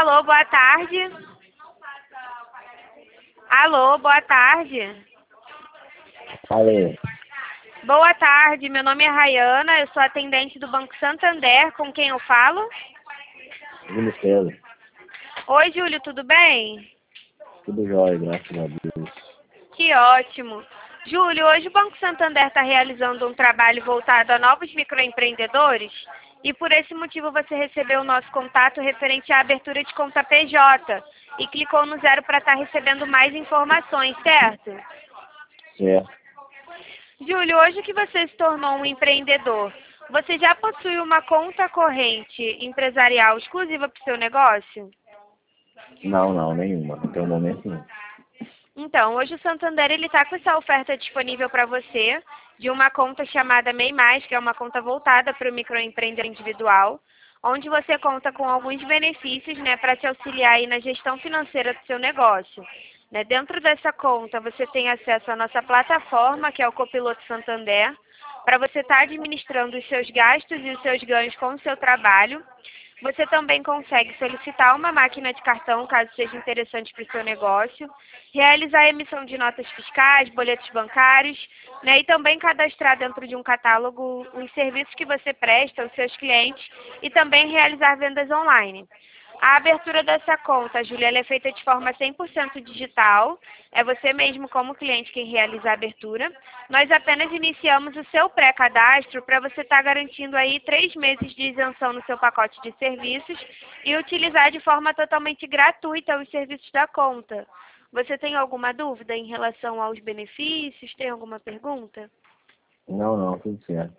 Alô, boa tarde. Alô, boa tarde. Alô, Boa tarde, meu nome é Rayana, eu sou atendente do Banco Santander, com quem eu falo? Júlio César, Oi, Júlio, tudo bem? tudo jóia, graças a Deus. Que ótimo. Júlio, hoje o Banco Santander está realizando um trabalho voltado a novos microempreendedores e por esse motivo você recebeu o nosso contato referente à abertura de conta PJ e clicou no 0 para estar recebendo mais informações, certo? Certo. Júlio, hoje que você se tornou um empreendedor, você já possui uma conta corrente empresarial exclusiva para o seu negócio? Não, nenhuma. Até o momento não. Então, hoje o Santander ele está com essa oferta disponível para você de uma conta chamada MEI+, que é uma conta voltada para o microempreendedor individual, onde você conta com alguns benefícios, né, para te auxiliar aí na gestão financeira do seu negócio. Né? Dentro dessa conta, você tem acesso à nossa plataforma, que é o Copiloto Santander, para você estar administrando os seus gastos e os seus ganhos com o seu trabalho. Você também consegue solicitar uma máquina de cartão, caso seja interessante para o seu negócio, realizar a emissão de notas fiscais, boletos bancários, né, e também cadastrar dentro de um catálogo os serviços que você presta aos seus clientes e também realizar vendas online. A abertura dessa conta, Júlia, ela é feita de forma 100% digital. É você mesmo, como cliente, quem realiza a abertura. Nós apenas iniciamos o seu pré-cadastro para você estar garantindo aí 3 meses de isenção no seu pacote de serviços e utilizar de forma totalmente gratuita os serviços da conta. Você tem alguma dúvida em relação aos benefícios? Tem alguma pergunta? Não, tudo certo.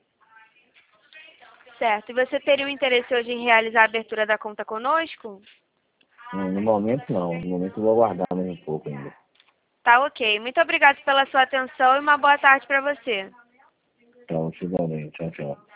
Certo. E você teria o interesse hoje em realizar a abertura da conta conosco? No momento não. No momento eu vou aguardar mais um pouco ainda. Tá ok. Muito obrigada pela sua atenção e uma boa tarde para você. Então, igualmente. Tchau, tchau.